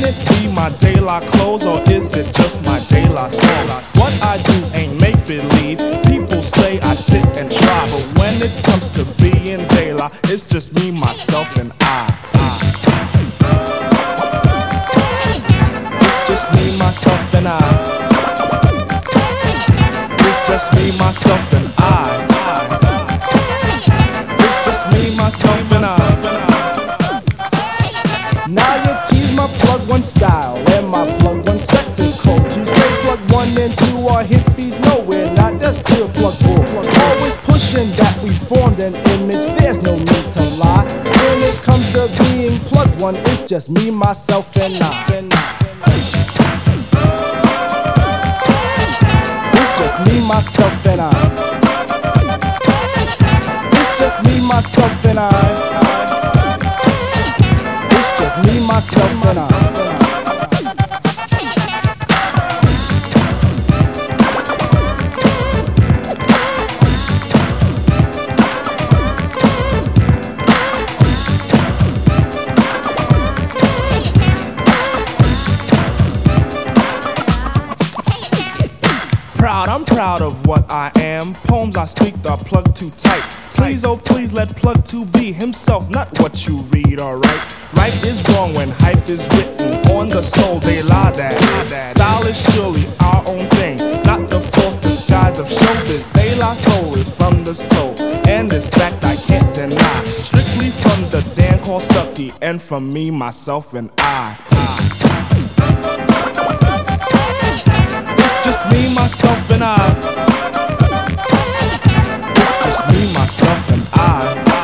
it be my De La clothes or is it just my De La soul? What I do ain't make believe. People say I sit and try, but when it comes to being De La, it's just me, myself, and I. It's just me, myself, and I. It's just me, myself, and I. It's just me, myself, and I. Now you tease my plug one style and my plug one spectacle. You say plug one and two are hippies, no we're not, that's pure plug bull. Always pushing that we formed an image, there's no need to lie. When it comes to being plug one, it's just me, myself, and I. It's just me, myself, and I. It's just me, myself, and I. It's just me, myself, and I. I'm proud of what I am. Poems I speak are plugged too tight. Please, oh please, let plug 2 be himself, not what you read, alright? Right is wrong when hype is written on the soul, De La that. Style is surely our own thing, not the false disguise of showbiz. De La soul is from the soul, and this fact I can't deny. Strictly from the Dan called Stucky, and from me, myself, and I. It's just me, myself, and I. It's just me, myself, and I.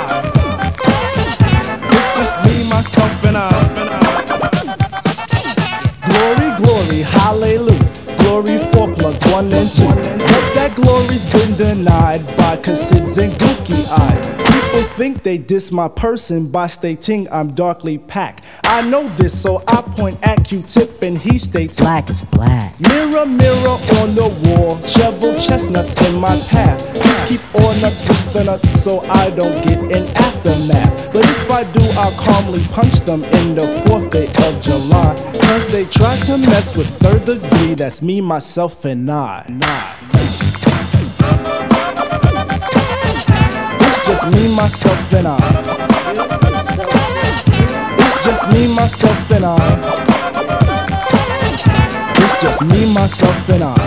It's just me, myself, and I. Glory, glory, hallelujah. Glory for plug 1 and 2. But that glory's been denied by Cassids and Gookie eyes. People think they diss my person by stating I'm darkly packed. I know this, so I point at Q-Tip and he states black is black. Mirror, mirror on the wall, shovel chestnuts in my path. Just keep all nuts with the nuts so I don't get an aftermath. But if I do, I'll calmly punch them in the 4th day of July. Cause they try to mess with 3rd degree, that's me, myself, and I. It's just me, myself, and I. It's just me, myself, and I. It's just me, myself, and I.